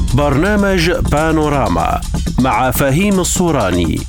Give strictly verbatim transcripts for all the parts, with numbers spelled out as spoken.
برنامج بانوراما مع فهيم الصوراني.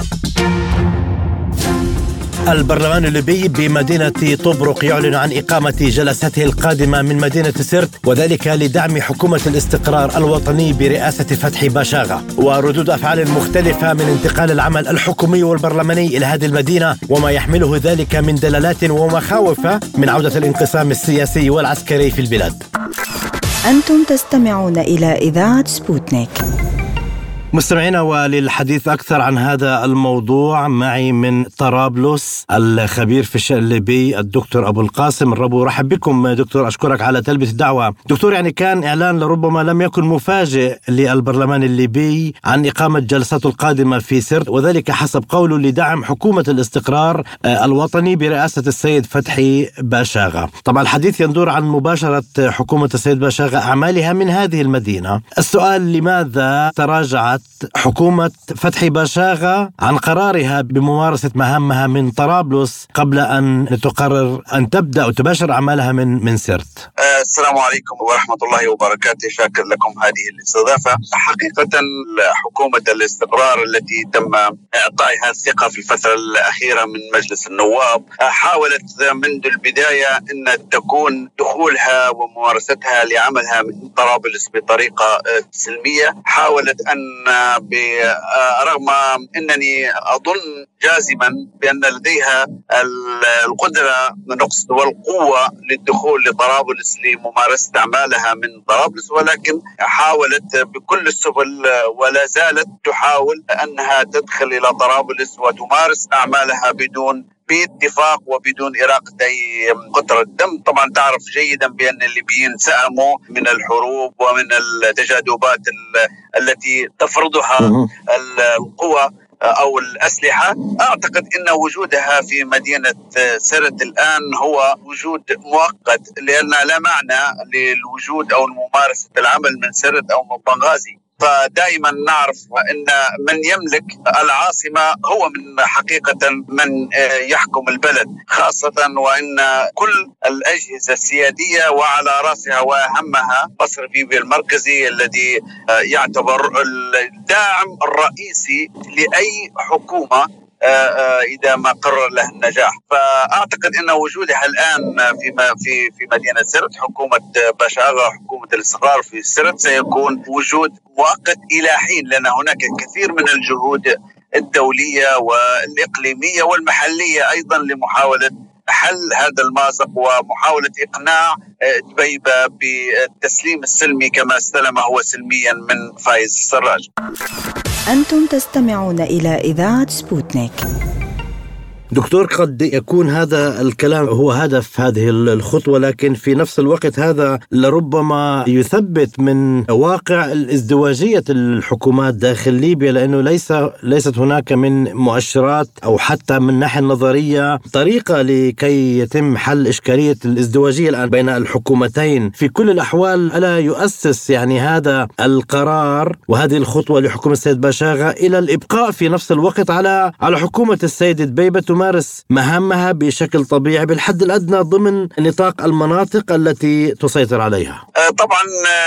البرلمان الليبي بمدينة طبرق يعلن عن إقامة جلسته القادمة من مدينة سرت، وذلك لدعم حكومة الاستقرار الوطني برئاسة فتحي باشاغا، وردود أفعال مختلفة من انتقال العمل الحكومي والبرلماني إلى هذه المدينة وما يحمله ذلك من دلالات ومخاوف من عودة الانقسام السياسي والعسكري في البلاد. أنتم تستمعون إلى إذاعة سبوتنيك. مستمعينا، وللحديث أكثر عن هذا الموضوع معي من طرابلس الخبير في الشأن الليبي الدكتور أبو القاسم الربو. رحب بكم دكتور، أشكرك على تلبية الدعوة. دكتور، يعني كان إعلان لربما لم يكن مفاجئ للبرلمان الليبي عن إقامة جلساته القادمة في سرت، وذلك حسب قوله لدعم حكومة الاستقرار الوطني برئاسة السيد فتحي باشاغا. طبعا الحديث يندور عن مباشرة حكومة السيد باشاغا أعمالها من هذه المدينة. السؤال: لماذا تراجعت حكومة فتحي باشاغا عن قرارها بممارسة مهامها من طرابلس قبل أن تقرر أن تبدأ وتباشر أعمالها من من سرت؟ السلام عليكم ورحمة الله وبركاته. شاكر لكم هذه الاستضافة. حقيقة حكومة الاستقرار التي تم إعطائها الثقة في الفترة الأخيرة من مجلس النواب حاولت منذ البداية أن تكون دخولها وممارستها لعملها من طرابلس بطريقة سلمية. حاولت أن برغم أنني أظن جازما بأن لديها القدرة نقصد والقوة للدخول لطرابلس لممارسة أعمالها من طرابلس، ولكن حاولت بكل السبل ولا زالت تحاول أنها تدخل إلى طرابلس وتمارس أعمالها بدون باتفاق وبدون إراقة أي قطرة دم. طبعا تعرف جيدا بأن الليبيين سأموا من الحروب ومن التجاذبات التي تفرضها القوى أو الأسلحة. أعتقد أن وجودها في مدينة سرت الآن هو وجود مؤقت، لأن لا معنى للوجود أو ممارسة العمل من سرت أو من بنغازي. فدائما نعرف أن من يملك العاصمة هو من حقيقة من يحكم البلد، خاصة وأن كل الأجهزة السيادية وعلى رأسها وأهمها قصر بيبي المركزي الذي يعتبر الداعم الرئيسي لأي حكومة إذا ما قرر له النجاح. فأعتقد أن وجودها الآن في في في مدينة سرت، حكومة باشاغا، حكومة الاستقرار في سرت، سيكون وجود مؤقت إلى حين، لأن هناك كثير من الجهود الدولية والإقليمية والمحلية أيضا لمحاولة حل هذا المأزق ومحاولة إقناع دبيبة بالتسليم السلمي كما استلم هو سلميا من فايز السراج. أنتم تستمعون إلى إذاعة سبوتنيك. دكتور، قد يكون هذا الكلام هو هدف هذه الخطوة، لكن في نفس الوقت هذا لربما يثبت من واقع الازدواجية الحكومات داخل ليبيا، لأنه ليس ليست هناك من مؤشرات أو حتى من ناحية نظرية طريقة لكي يتم حل إشكالية الازدواجية الآن بين الحكومتين. في كل الأحوال ألا يؤسس يعني هذا القرار وهذه الخطوة لحكومة السيد باشاغا إلى الإبقاء في نفس الوقت على على حكومة السيد دبيبة تمارس مهامها بشكل طبيعي بالحد الأدنى ضمن نطاق المناطق التي تسيطر عليها؟ طبعا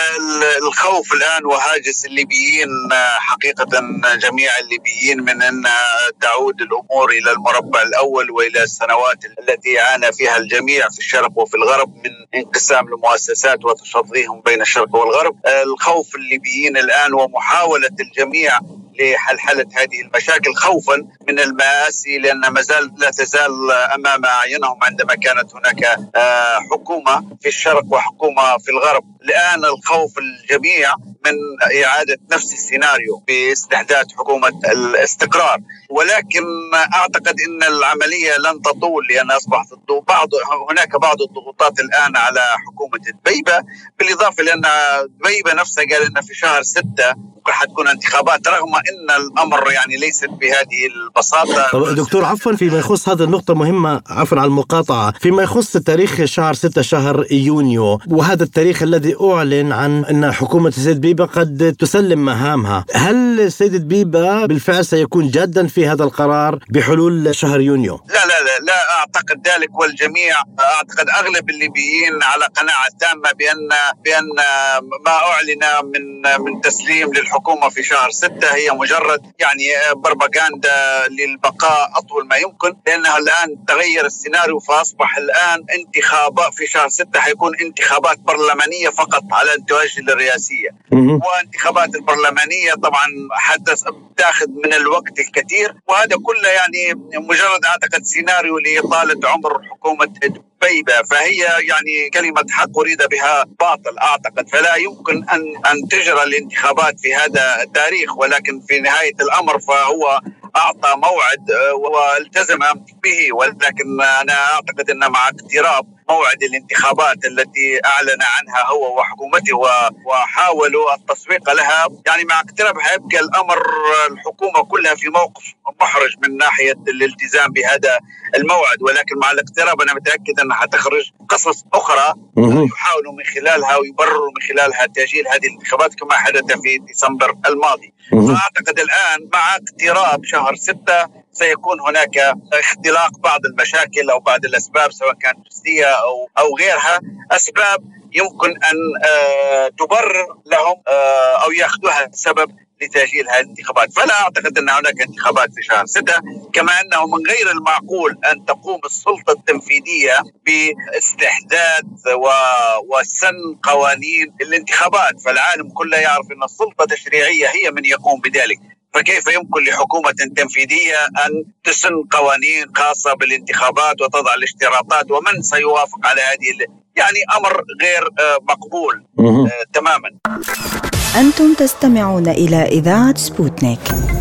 الخوف الآن وهاجس الليبيين، حقيقة جميع الليبيين، من أن تعود الأمور إلى المربع الأول وإلى السنوات التي عانى فيها الجميع في الشرق وفي الغرب من انقسام المؤسسات وتشظيهم بين الشرق والغرب. الخوف الليبيين الآن ومحاولة الجميع لحلحلة هذه المشاكل خوفا من المآسي، لأن ما زال لا تزال أمام أعينهم عندما كانت هناك حكومة في الشرق وحكومة في الغرب. الآن الخوف الجميع من إعادة نفس السيناريو باستحداث حكومة الاستقرار، ولكن أعتقد أن العملية لن تطول، لأن أصبح بعض هناك بعض الضغوطات الآن على حكومة دبيبة، بالإضافة لأن دبيبة نفسها قال أن في شهر ستة حتكون انتخابات، رغم أن الأمر يعني ليست بهذه البساطة. طب دكتور، عفوا فيما يخص هذه النقطة مهمة، عفوا على المقاطعة، فيما يخص تاريخ شهر ستة شهر يونيو، وهذا التاريخ الذي أعلن عن أن حكومة السيد دبيبة قد تسلم مهامها. هل السيد دبيبة بالفعل سيكون جادا في هذا القرار بحلول شهر يونيو؟ لا لا لا, لا أعتقد ذلك، والجميع أعتقد أغلب الليبيين على قناعة تامة بأن بأن ما أعلن من من تسليم للحكومة في شهر ستة هي مجرد يعني بروباغندا للبقاء أطول ما يمكن، لأنها الآن تغير السيناريو، فأصبح الآن انتخابات في شهر ستة حيكون انتخابات برلمانية فقط على أن تؤجل الرئاسية. وانتخابات البرلمانية طبعا حتى تأخذ من الوقت الكثير، وهذا كله يعني مجرد أعتقد سيناريو لإطالة عمر حكومة دبيبة، فهي يعني كلمة حق أريد بها باطل أعتقد، فلا يمكن أن أن تجرى الانتخابات في هذا التاريخ. ولكن في نهاية الأمر فهو أعطى موعد والتزم به، ولكن أنا أعتقد أن مع اقتراب موعد الانتخابات التي أعلن عنها هو وحكومته وحاولوا التسويق لها، يعني مع اقتراب هيبقى الأمر الحكومة كلها في موقف محرج من ناحية الالتزام بهذا الموعد. ولكن مع الاقتراب أنا متأكد أنها حتخرج قصص أخرى يحاولوا من خلالها ويبرروا من خلالها تأجيل هذه الانتخابات كما حدث في ديسمبر الماضي. فأعتقد الآن مع اقتراب شهر ستة سيكون هناك اختلاق بعض المشاكل أو بعض الأسباب، سواء كانت جزئية أو أو غيرها، أسباب يمكن أن تبرر لهم أو يأخذوها سبب لتأجيل هذه الانتخابات. فلا أعتقد أن هناك انتخابات في شهر ستة، كما أنه من غير المعقول أن تقوم السلطة التنفيذية باستحداث وسن قوانين الانتخابات، فالعالم كله يعرف أن السلطة التشريعية هي من يقوم بذلك، فكيف يمكن لحكومة تنفيذية أن تسن قوانين خاصة بالانتخابات وتضع الاشتراطات، ومن سيوافق على هذه؟ يعني أمر غير مقبول تماما. أنتم تستمعون إلى إذاعة سبوتنيك.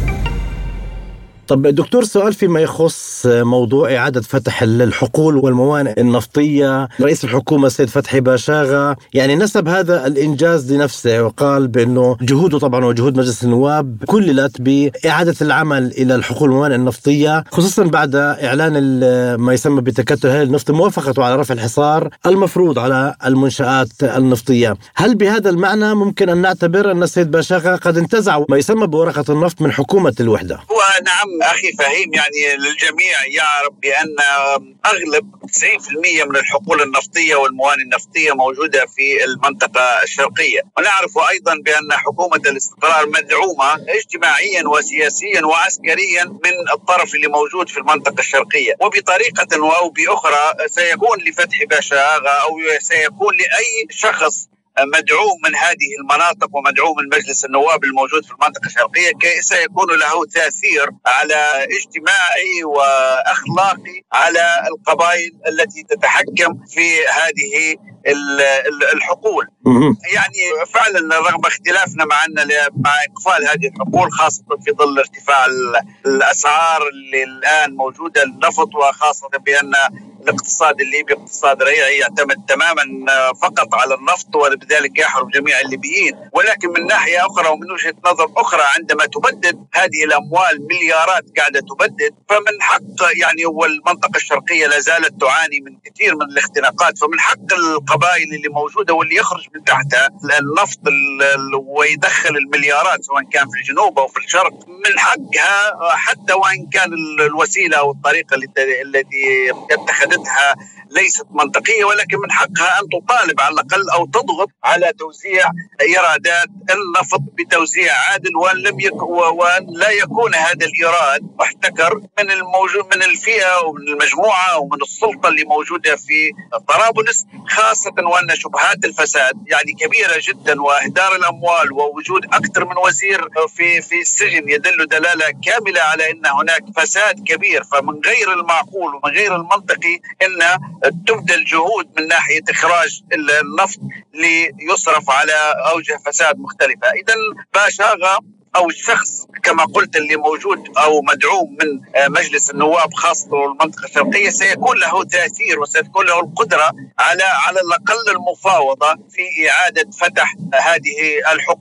طب دكتور، سؤال فيما يخص موضوع إعادة فتح الحقول والموانئ النفطية. رئيس الحكومة السيد فتحي باشاغا يعني نسب هذا الإنجاز لنفسه، وقال بأنه جهوده طبعا وجهود مجلس النواب كللت بإعادة العمل إلى الحقول والموانئ النفطية، خصوصا بعد إعلان ما يسمى بتكتل هيئة النفط موافقته على رفع الحصار المفروض على المنشآت النفطية. هل بهذا المعنى ممكن أن نعتبر أن السيد باشاغا قد انتزع ما يسمى بورقة النفط من حكومة الوحدة؟ هو نعم أخي فهيم، يعني للجميع يعرف بأن أغلب تسعين بالمئة من الحقول النفطية والموانئ النفطية موجودة في المنطقة الشرقية، ونعرف أيضا بأن حكومة الاستقرار مدعومة اجتماعيا وسياسيا وعسكريا من الطرف اللي موجود في المنطقة الشرقية، وبطريقة أو بأخرى سيكون لفتح باشاغا أو سيكون لأي شخص مدعوم من هذه المناطق ومدعوم من مجلس النواب الموجود في المنطقة الشرقية كي سيكون له تأثير على اجتماعي وأخلاقي على القبائل التي تتحكم في هذه الحقول. يعني فعلا رغم اختلافنا معنا مع إقفال هذه الحقول، خاصة في ظل ارتفاع الأسعار اللي الآن موجودة النفط، وخاصة بأن الاقتصاد الليبي اقتصاد ريعي يعتمد تماما فقط على النفط، ولذلك يحرم جميع الليبيين. ولكن من ناحية أخرى ومن وجهة نظر أخرى، عندما تبدد هذه الأموال مليارات قاعدة تبدد، فمن حق يعني والمنطقة الشرقية لا زالت تعاني من كثير من الاختناقات، فمن حق القبائل اللي موجودة واللي يخرج من تحتها النفط ويدخل المليارات سواء كان في الجنوب أو في الشرق، من حقها حتى وإن كان الوسيلة أو الطريقة التي اتخذتها ليست منطقية، ولكن من حقها أن تطالب على الأقل أو تضغط على توزيع إيرادات النفط بتوزيع عادل، وأن لم يكن وأن لا يكون هذا الإيراد محتكر من الموجود من الفئة ومن المجموعة ومن السلطة اللي موجودة في طرابلس، خاصة وأن شبهات الفساد يعني كبيرة جدا، وإهدار الأموال ووجود أكثر من وزير في في السجن يدل دلالة كاملة على أن هناك فساد كبير. فمن غير المعقول ومن غير المنطقي أن تبذل جهود من ناحية إخراج النفط ليصرف على أوجه فساد مختلفة. إذن باشاغا أو الشخص كما قلت اللي موجود أو مدعوم من مجلس النواب خاصة المنطقة الشرقية سيكون له تأثير وسيكون له القدرة على على الأقل المفاوضة في إعادة فتح هذه الحقول.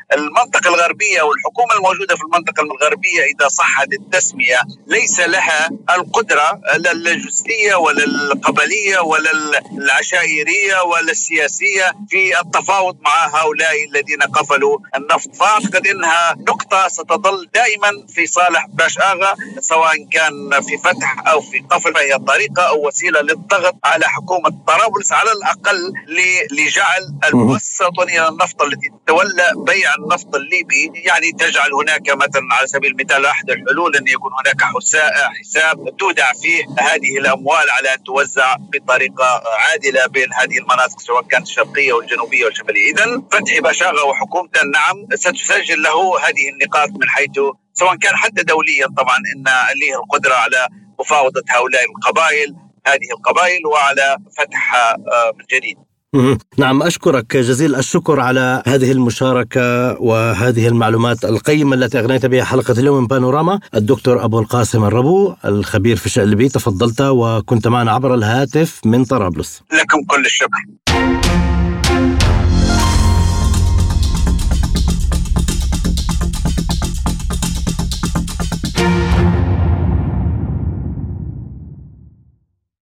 المنطقة الغربية والحكومة الموجودة في المنطقة الغربية إذا صحت التسمية ليس لها القدرة لا الجزئية ولا القبلية ولا العشائرية ولا السياسية في التفاوض مع هؤلاء الذين قفلوا النفط. فأعتقد أنها نقطة ستظل دائما في صالح باش آغا، سواء كان في فتح أو في قفل، فهي طريقة أو وسيلة للضغط على حكومة طرابلس على الأقل لجعل الموسطة النفط التي تتولى بيع النفط الليبي، يعني تجعل هناك مثلا على سبيل المثال أحد الحلول أن يكون هناك حساب تودع فيه هذه الأموال على أن توزع بطريقة عادلة بين هذه المناطق سواء كانت الشرقية والجنوبية والشمالية. إذن فتحي باشاغا وحكومته نعم ستسجل له هذه النقاط من حيث سواء كان حتى دوليا طبعا أن له القدرة على مفاوضة هؤلاء القبائل هذه القبائل وعلى فتحها من جديد. نعم، أشكرك جزيل الشكر على هذه المشاركة وهذه المعلومات القيمة التي أغنيت بها حلقة اليوم من بانوراما. الدكتور أبو القاسم الربو الخبير في الشأن الليبي، تفضلت وكنت معنا عبر الهاتف من طرابلس. لكم كل الشكر.